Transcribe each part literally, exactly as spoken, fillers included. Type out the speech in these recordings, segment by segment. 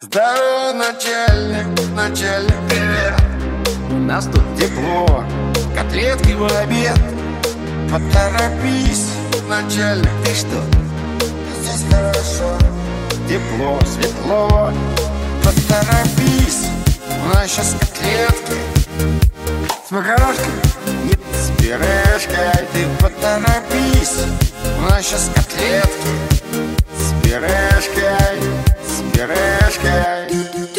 Здорово, начальник, начальник, привет. У нас тут тепло, котлетки в обед. Поторопись, начальник, ты что? Здесь хорошо, тепло, светло. Поторопись, у нас сейчас котлетки с макарошкой, нет, с пюрешкой. Ты поторопись, у нас сейчас котлетки с пюрешкой, с пюрешкой.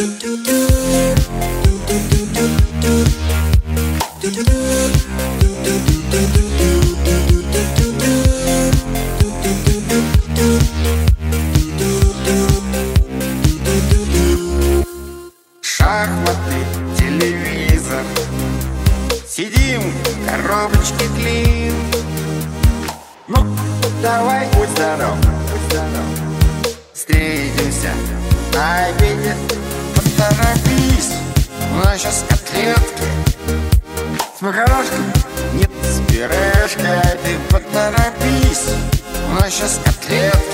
Шахматы, телевизор, сидим, коробочки клин. Ну, давай, будь здоров, будь здоров. Встретимся на обеде. Поторопись, у нас сейчас котлетки с макарошкой, нет, с пюрешкой. Ты поторопись, у нас сейчас котлетки